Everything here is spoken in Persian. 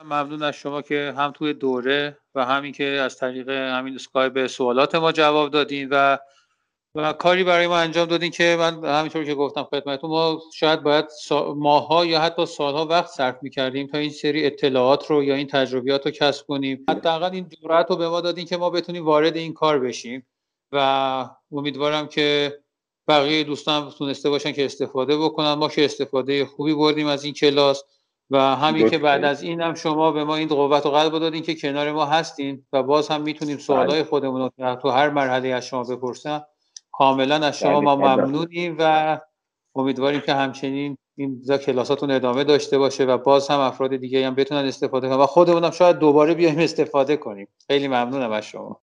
ممنون از شما که هم توی دوره و همین که از طریق همین اسکایپ به سوالات ما جواب دادین و کاری برای ما انجام دادین که من همینطور که گفتم خدمتتون، ما شاید باید ماه‌ها یا حتی سال‌ها وقت صرف می‌کردیم تا این سری اطلاعات رو یا این تجربیات رو کسب کنیم. حداقل این جرأت رو به ما دادین که ما بتونیم وارد این کار بشیم و امیدوارم که بقیه دوستان تونسته باشن که استفاده بکنن. ما که استفاده خوبی بردیم از این کلاس و همین که بعد از این هم شما به ما این قوت و قلب دادین که کنار ما هستین و باز هم میتونیم سوالای خودمون رو تو هر مرحله از شما بپرسن. کاملا از شما ما ممنونیم و امیدواریم که همچنین این کلاساتون ادامه داشته باشه و باز هم افراد دیگه هم بتونن استفاده کنن و خودمون هم شاید دوباره بیایم استفاده کنیم. خیلی ممنونم از شما.